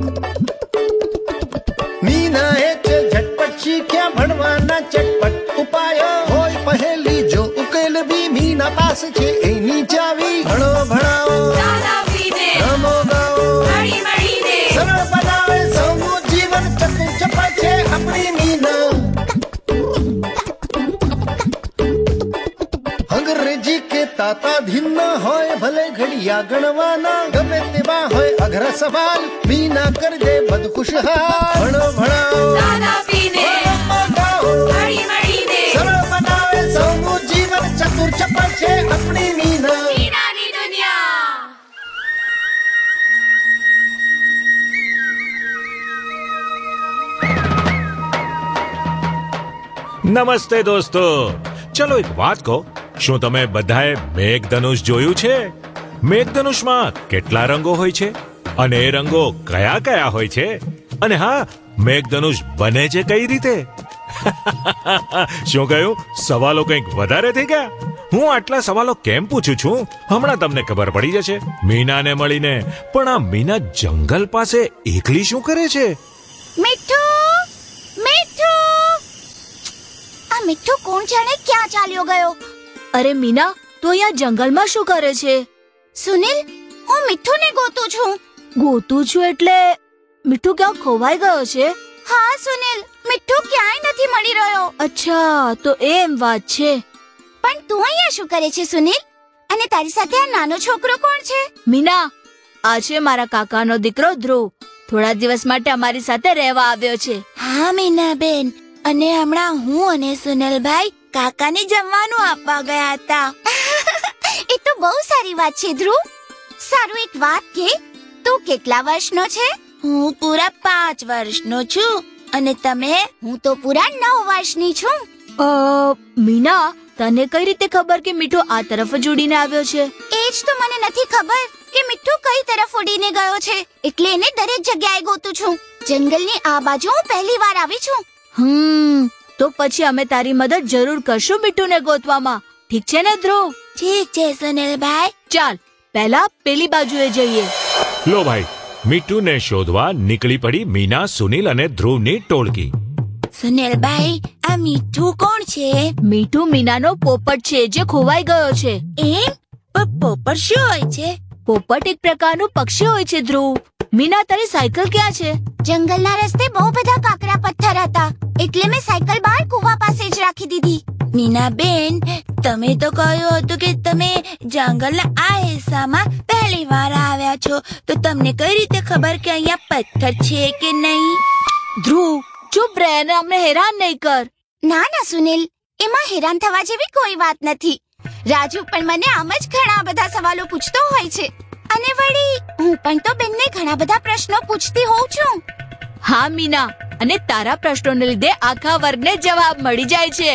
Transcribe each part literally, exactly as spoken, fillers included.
મીનાએ છે ઝટપટ શીખ્યા ભણવાના ચટપટ ઉપાયો, હોય પહેલી જો ઉકેલ બી મીના પાસે છે એની ચાવી. ભણો ભણાવો રમો ગાઓ સરળ બનાવે સૌનું જીવન, ચતુર ચપળ છે આપણી મીના. અંગ્રેજી કે તાતા ધીન હોય ભલે ઘડિયા ગણવાના, ગમે તેવા હોય અઘરા સવાલ મીના કર દે બધ ખુશહાલ. ભણો ભણાવો સરળ બનાવે સૌનું જીવન, ચતુર ચપળ છે આપણી મીના. નમસ્તે દોસ્તો, ચલો એક વાત કહો, શું તમે બધાએ મેઘધનુષ જોયું છે? મેઘધનુષમાં કેટલા રંગો હોય છે અને એ રંગો કયા કયા હોય છે? અને હા, મેઘધનુષ બને છે કઈ રીતે? શું કહ્યું? સવાલો કંઈક વધારે થઈ ગયા? હું આટલા સવાલો કેમ પૂછું છું હમણાં તમને ખબર પડી જશે. મીનાને મળીને, પણ આ મીના જંગલ પાસે એકલી શું કરે છે? મીઠું, મીઠું, આ મીઠું કોણ જાણે ક્યાં ચાલ્યો ગયો? અરે મીના, તું અહીંયા જંગલમાં શું કરે છે? સુનિલ, હું મીઠુંને ગોતું છું. ગોતું છું એટલે મીઠું ક્યાં ખોવાઈ ગયો છે? હા સુનિલ, મીઠું ક્યાંય નથી મળી રહ્યો. અચ્છા, તો એમ વાત છે. પણ તું અહીંયા શું કરે છે સુનિલ? અને તારી સાથે આ નાનો છોકરો કોણ છે? મીના, આ છે મારા કાકાનો દીકરો ધ્રુવ. થોડા દિવસ માટે અમારી સાથે રહેવા આવ્યો છે. હા મીના બેન, અને હમણાં હું અને સુનિલભાઈ કાકાને જમવાનું આપવા ગયા હતા. એ તો બહુ સારી વાત છે ધ્રુવ. સારું, એક વાત કે, તું કેટલા વર્ષનો છે? હું પૂરા પાંચ વર્ષનો છું. અને તમે? હું તો પૂરા નવ વર્ષની છું. અ મીના, તને કઈ રીતે ખબર કે મીઠું આ તરફ જ ઉડીને આવ્યો છે? એ જ તો મને નથી ખબર કે મીઠું કઈ તરફ ઉડીને ગયો છે, એટલે એને દરેક જગ્યાએ ગોતું છું. જંગલની આ બાજુ હું પહેલી વાર આવી છું. હમ તો પછી અમે તારી મદદ જરૂર કરશું મીઠુંને ગોતવામાં. ઠીક છે ને ધ્રુવ? ઠીક છે સુનિલભાઈ. ચાલ, પહેલા પેલી બાજુએ જઈએ. લો ભાઈ, મીઠુંને શોધવા નીકળી પડી મીના, સુનિલ અને ધ્રુવની ટોળકી. સુનિલભાઈ, આ મીઠું કોણ છે? મીઠું મીનાનો પોપટ છે જે ખોવાઈ ગયો છે. એમ? પણ પોપટ શું હોય છે? પોપટ એક પ્રકારનું પક્ષી હોય છે ધ્રુવ. મીના, તારી સાયકલ ક્યાં છે? જંગલના રસ્તે બહુ બધા કાકરા પથ્થર હતા, એટલે મેં સાયકલ બહાર કુવા પાસે જ રાખી દીધી. મીના બેન, તમે તો કહ્યું હતું કે તમે જંગલના આ હિસ્સામાં પહેલી વાર આવ્યા છો, તો તમને કઈ રીતે ખબર કે અહીંયા પથ્થર છે કે નહીં? ધ્રુવ, ચૂપ રહે અને અમને હેરાન નહીં કર. ના ના સુનિલ, એમાં હેરાન થવા જેવી કોઈ વાત નથી. રાજુ પણ મને આમ જ ઘણા બધા સવાલો પૂછતો હોય છે, અને વળી હું પણ તો બેનને ઘણા બધા પ્રશ્નો પૂછતી હોઉં છું. હા મીના, અને તારા પ્રશ્નોને લીધે આખા વર્ગને જવાબ મળી જાય છે.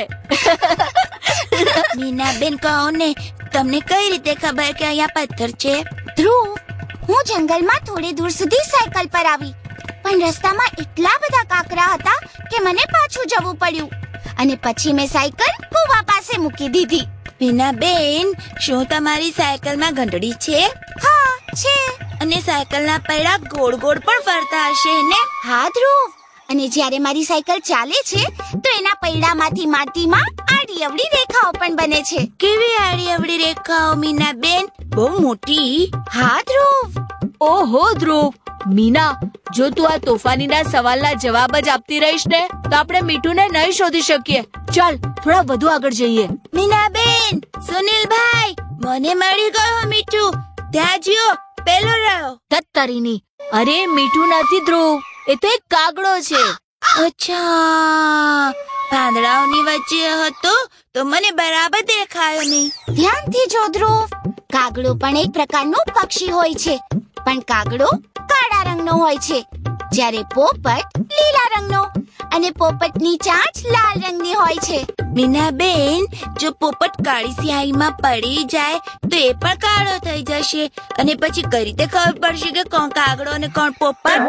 મીના બેન, કહો ને, તમને કઈ રીતે ખબર કે અહીંયા પથ્થર છે? ધ્રુવ, હું જંગલમાં થોડે દૂર સુધી સાયકલ પર આવી, પણ રસ્તામાં એટલા બધા કાકરા હતા કે મને પાછું જવું પડ્યું, અને પછી મેં સાયકલ કુવા પાસે મૂકી દીધી. મીના બેન, શું તમારી સાયકલમાં ઘંટડી છે? હા છે. અને સાયકલના પૈડા ગોળ ગોળ પણ ફરતા હશે ને? હા ધ્રુવ, અને જ્યારે મારી સાયકલ ચાલે છે તો એના પૈડામાંથી માટીમાં આડી અવળી રેખાઓ પણ બને છે. કેવી આડી અવળી રેખાઓ મીના બેન? બહુ મોટી. હા ધ્રુવ. ઓહો ધ્રુવ, મીના, જો તું આ તોફાનીના સવાલના જવાબ જ આપતી રહીશ ને તો આપણે મીઠુંને નહીં શોધી શકીએ. ચાલ, થોડા વધુ આગળ જઈએ. મીના બેન, સુનિલભાઈ, મને મળી ગયો મીઠું. ત્યાં જ્યો, પેલો રહ્યો. તત્તરીની. અરે મીઠું નથી ધ્રુવ, એ તો એક કાગડો છે. અચ્છા, પાંદડાઓની વચ્ચે હતો તો મને બરાબર દેખાયો નહીં. ધ્યાનથી જો ધ્રુવ, કાગડો પણ એક પ્રકારનું પક્ષી હોય છે, પણ કાગડો કાળા રંગનો હોય છે, જ્યારે પોપટ લીલા રંગનો, અને પોપટની ચાંચ લાલ રંગની હોય છે. મીના બેન, જો પોપટ કાળી સ્યાહીમાં પડી જાય તો એ પણ કાળો થઈ જશે, અને પછી કઈ રીતે ખબર પડશે કે કોણ કાગડો અને કોણ પોપટ?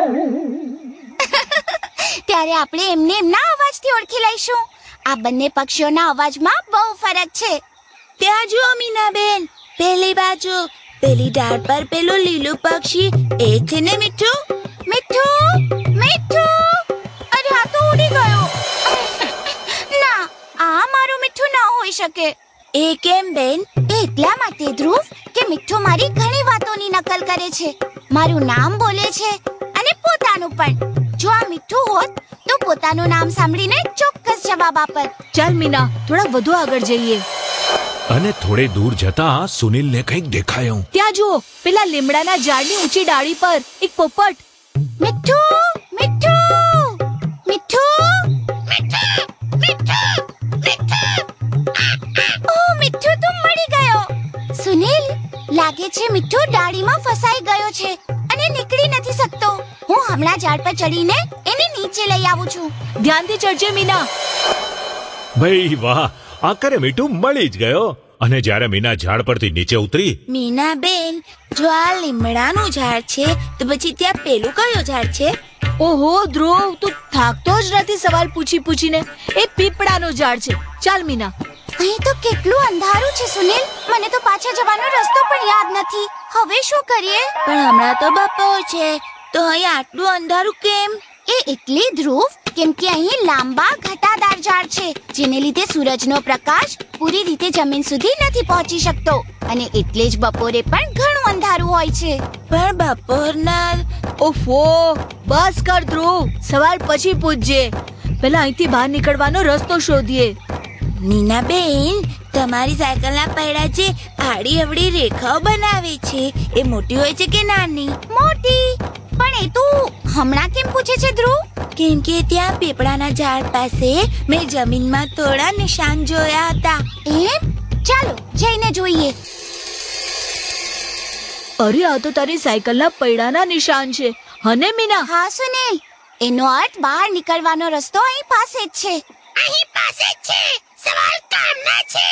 ત્યારે આપણે એમને એમના અવાજથી ઓળખી લઈશું. આ બંને પક્ષીઓના અવાજમાં બહુ ફરક છે. ત્યાં જુઓ મીના બેન, પેલી બાજુ પેલી ડાળ પર પેલું લીલું પક્ષી, એ છે ને મીઠું? મીઠું, શકે. એ કેમ બેન? એ એટલા માટે ધ્રુવ કે મીઠું મારી ઘણી વાતોની નકલ કરે છે, મારું નામ બોલે છે અને પોતાનું પણ. જો આ મીઠું હોત તો પોતાનું નામ સાંભળીને ચોક્કસ જવાબ આપત. ચાલ મીના, થોડા વધુ આગળ જઈએ. અને થોડે દૂર જતા સુનિલને કંઈક દેખાયું. ત્યાં જુઓ, પેલા લીમડાના ઝાડની ઊંચી ડાળી પર એક પોપટ. મીઠું, મીઠું, મીઠું, મીઠું, મીઠું, મીઠું. ઓહ, મીઠું તું મળી ગયો. સુનિલ, લાગે છે મીઠું ડાળીમાં ફસાઈ ગયો છે અને નીકળી નથી શકતો. હું હમણાં ઝાડ પર ચડીને એને નીચે લઈ આવું છું. ધ્યાનથી ચડજે મીના. ભાઈ વાહ, આખરે મીઠું મળી જ ગયો. અને જ્યારે મીના ઝાડ પરથી નીચે ઉતરી, મીના બેન, જો આ લીમડાનું ઝાડ છે તો પછી ત્યાં પેલું કયો ઝાડ છે? ઓહો ધ્રુવ, તું થાકતો જ નથી સવાલ પૂછી પૂછીને. એ પીપળાનું ઝાડ છે. ચાલ મીના. અહીં તો કેટલું અંધારું છે સુનિલ, મને તો પાછા જવાનો રસ્તો પણ યાદ નથી. હવે શું કરીએ? પણ હમણાં તો બપોર છે, તો અહીં આટલું અંધારું કેમ? એ એટલે ધ્રુવ કેમ કે અહીં લાંબા ઘટાદાર ઝાડ છે, જેને લીધે સૂરજનો પ્રકાશ પૂરી રીતે જમીન સુધી નથી પહોંચી શકતો, અને એટલે જ બપોરે પણ ઘણું અંધારું હોય છે. પણ બપોરના... ઓફો, બસ કર ધ્રુવ, સવાલ પછી પૂછજે. પહેલા અહીંથી બહાર નીકળવાનો રસ્તો શોધીએ. નીના બેન, તમારી સાયકલના પૈડા જે આડી અવળી રેખાઓ બનાવે છે એ મોટી હોય છે કે નાની? મોટી. પણ એ તું હમણાં કેમ પૂછે છે ધ્રુવ? કેમ કે ત્યાં પીપળાના ઝાડ પાસે મેં જમીનમાં થોડા નિશાન જોયા હતા. એમ? ચાલો જઈને જોઈએ. અરે, આ તો તારી સાયકલના પૈડાના નિશાન છે. હને મીના? હા સુનિલ, એનો અર્થ બહાર નીકળવાનો રસ્તો અહીં પાસે જ છે. અહીં પાસે જ છે. સવાલ કામના છે.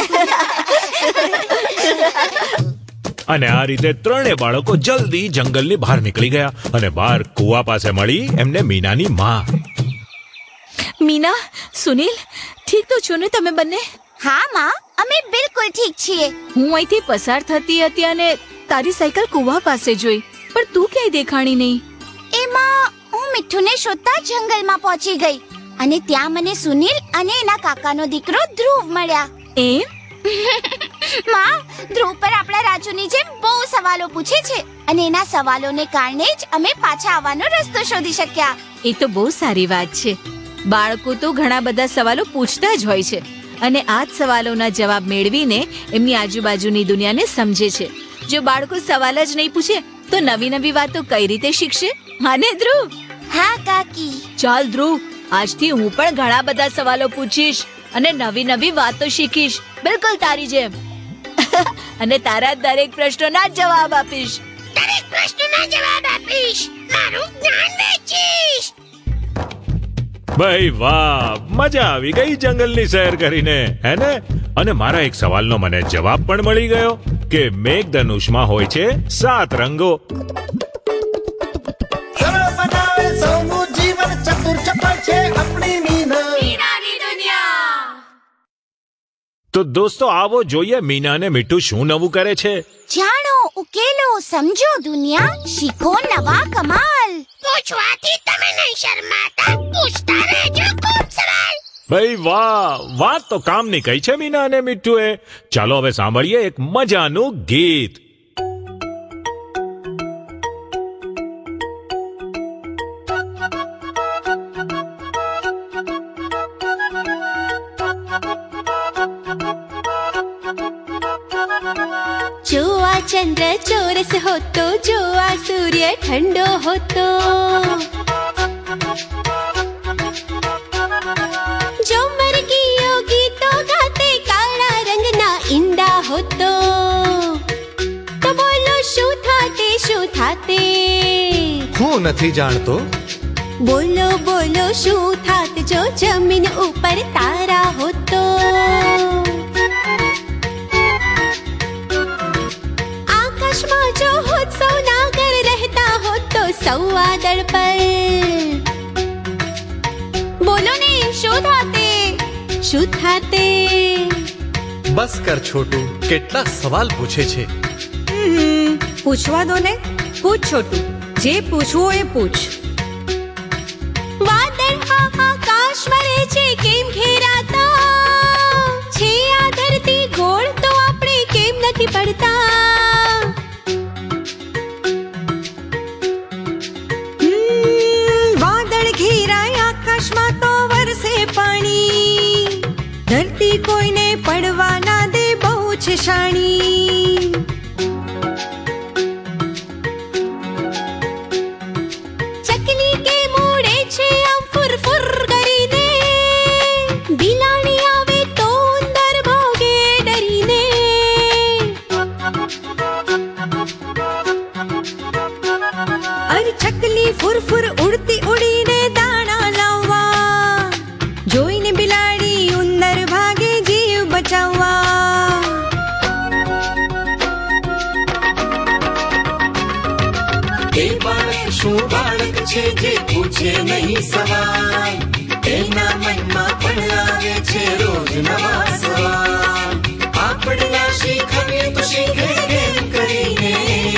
અને આ રીતે ત્રણેય બાળકો જલ્દી જંગલની બહાર નીકળી ગયા અને બહાર કુવા પાસે મળી એમને મીનાની માં. મીના, સુનિલ, ઠીક તો છો ને તમે બંને? હા માં, અમે બિલકુલ ઠીક છીએ. હું અહીંથી પસાર થતી હતી અને તારી સાયકલ કુવા પાસે જોઈ, પણ તું ક્યાંય દેખાણી નહીં. એમાં હું મીઠુને શોધતા જંગલમાં પહોંચી ગઈ અને ત્યાં મને સુનિલ અને એના કાકાનો દીકરો ધ્રુવ મળ્યા. એમ? માં, ધ્રુવ પર આપણા રાજુની જેમ બહુ સવાલો પૂછે છે અને એના સવાલોને કારણે જ અમે પાછા આવવાનો રસ્તો શોધી શક્યા. એ તો બહુ સારી વાત છે. બાળકો તો ઘણા બધા સવાલો પૂછતા જ હોય છે અને આ જ સવાલોના જવાબ મેળવીને એમની આજુબાજુની દુનિયાને સમજે છે. જો બાળકો સવાલ જ નહીં પૂછે તો નવી નવી વાતો કઈ રીતે શીખશે? હાને ધ્રુવ? હા કાકી. ચાલ ધ્રુવ, આજથી હું પણ ઘણા બધા સવાલો પૂછીશ અને નવી નવી વાતો શીખીશ, બિલકુલ તારી જેમ. અને તારા દરેક પ્રશ્નોના જવાબ આપીશ. દરેક પ્રશ્નોના જવાબ આપીશ. મારું જ્ઞાન વેચીશ. ભાઈ વાહ, મજા આવી ગઈ જંગલની સૈર કરીને, હે ને? અને મારા એક સવાલનો મને જવાબ પણ મળી ગયો કે મેઘધનુષમાં હોય છે સાત રંગો. સરળ બનાવે સૌનું જીવન, ચતુર ચપળ છે આપણી મીના. મીનાની દુનિયા. તો દોસ્તો, આવો જોઈએ મીના અને મીઠું શું નવું કરે છે. જાણો, ઉકેલો, સમજો દુનિયા, શીખો નવા કમાલ. પૂછવાથી તમે નહીં શરમાતા, પૂછતા રહેજો ખૂબ સવાલ. ભાઈ વાહ, વાત તો કામની કઈ છે મીના અને મીઠુએ. ચાલો હવે સાંભળીએ એક મજાનું ગીત. જો આ ચંદ્ર ચોરસ હોતો, જો આ સૂર્ય ઠંડો હોતો, જો મરઘીઓ ગીતો ગાતે કાળા રંગના ઈંડા હોતો, તો બોલો શું થાતે, શું થાતે? હું નથી જાણતો. બોલો બોલો શું થાત જો જમીન ઉપર તારા હોતો? આકાશમાં જો હોત સૌનાગર રહેતા હોત તો સૌવાદળ પર. બોલો ને શું થાતે, શું થાતે? બસ કર છોટું, કેટલા સવાલ પૂછે છે. હમ, પૂછવા દો ને. પૂછ છોટું, જે પૂછવું એ પૂછ. વાદળ આ આકાશમાં રહે છે કેમ ઘેરાતા છે? આ પડતા. હમ, વાદળ ઘેરાય આકાશમાં તો વરસે પાણી, ધરતી કોઈને પડવા ના દે બહુ છે શાણી. ચકલી કે મોડે છે આમ ફુરફુર કરીને, બિલાડી આવે તો અંદર ભાગે ડરીને. અરે ચકલી ફુરફુર ઉડતી ઉડીને દાણા લાવવા, જોઈને બિલાડી ઉંદર ભાગે જીવ બચાવવા. એ બાળક શું બાળક છે જે પૂછે નહીં સવાલ, એના મનમાં પણ લાગે છે રોજ નવા સવાલ. આપણે શીખવીએ તો શીખે કેમ કરીને,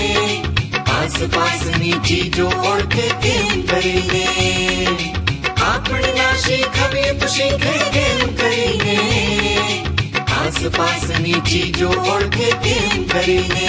આસપાસની ચીજો ઓળખે કેમ કરીને. આપણે શીખવીએ તો શીખે કેમ કરીને, આસપાસની ચીજો ઓળખે કેમ કરીને.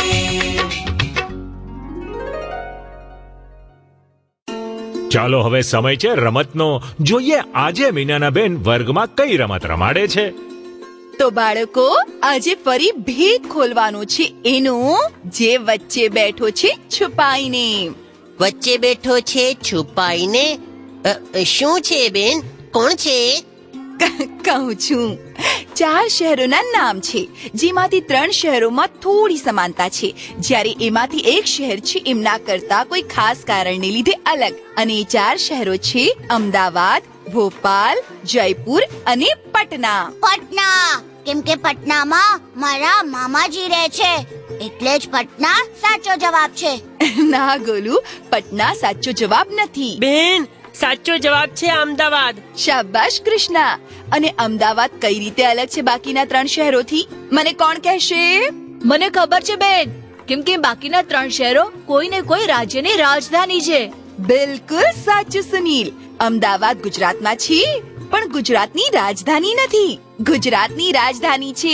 ચાલો હવે સમય છે રમતનો. જોઈએ આજે મીનાના બેન વર્ગમાં કઈ રમત રમાડે છે. તો બાળકો, આજે ફરી ભેદ ખોલવાનો છે એનો, જે વચ્ચે બેઠો છે છુપાઈને. વચ્ચે બેઠો છે છુપાઈને? અ, શું છે બેન? કોણ છે? કહું છું. ચાર શહેરોના નામ છે, જેમાંથી ત્રણ શહેરોમાં થોડી સમાનતા છે, જ્યારે એમાંથી એક શહેર છે એમના કરતા કોઈ ખાસ કારણને લીધે અલગ. અને એ ચાર શહેરો છે અમદાવાદ, ભોપાલ, જયપુર અને પટના. પટના, કેમ કે પટનામાં મારા મામાજી રહે છે, એટલે જ પટના સાચો જવાબ છે. ના ગોલુ, પટના સાચો જવાબ નથી બેન. સાચો જવાબ છે અમદાવાદ. શાબાશ કૃષ્ણા. અને અમદાવાદ કઈ રીતે અલગ છે બાકીના ત્રણ શહેરોથી? મને કોણ કહેશે? મને ખબર છે બેન, કેમ કે બાકીના ત્રણ શહેરો કોઈ ને કોઈ રાજ્યની રાજધાની છે. બિલકુલ સાચું સુનીલ. અમદાવાદ ગુજરાતમાં છે, પણ ગુજરાતની રાજધાની નથી. ગુજરાતની રાજધાની છે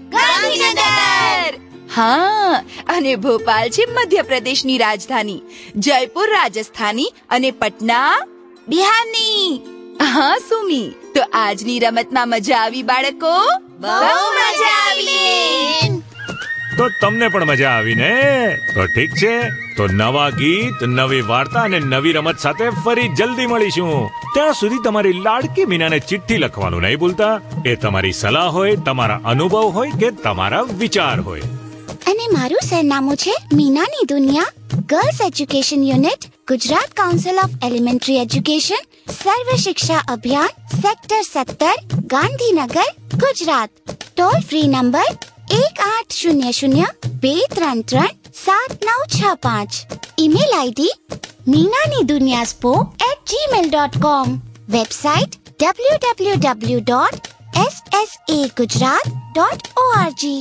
ગાંધીનગર. હા, અને ભોપાલ છે મધ્યપ્રદેશની રાજધાની, જયપુર રાજસ્થાની અને પટના બિહારની. હા સુમી, તો આજની રમતમાં મજા આવી બાળકો? બહુ મજા આવી. તો તમને પણ મજા આવી ને? તો ઠીક છે, તો નવા ગીત, નવી વાર્તા અને નવી રમત સાથે ફરી જલ્દી મળીશું. ત્યાં સુધી તમારી લાડકી મીનાને ચિઠ્ઠી લખવાનું નહીં ભૂલતા. એ તમારી સલાહ હોય, તમારા અનુભવ હોય કે તમારા વિચાર હોય. અને મારું સરનામું છે મીનાની દુનિયા, girls education unit, Gujarat council of elementary education, Sarva Shiksha Abhiyan, sector સત્તર, Gandhinagar, Gujarat. Toll free number એક આઠ શૂન્ય શૂન્ય બે ત્રણ ત્રણ સાત નવ છ પાંચ. ઈમેલ આઈડી મીનાની દુનિયા સ્પો at Gmail dot com. Website W W W dot S S A Gujarat dot ORG.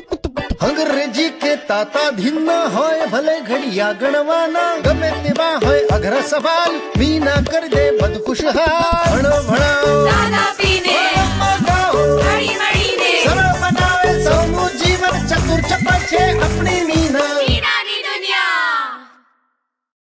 અંગ્રેજી કે તાતા ધીના હોય ભલે ઘડિયા ગણવાના, ગમે તેવા હોય અઘરા સવાલ, મીના કર દે બધ ખુશહાલ. ભણો ભણાવો દાદા પીને ગાઓ હળી મળીને સરળ બનાવે સૌનું જીવન, ચતુર ચપળ છે આપણી મીના.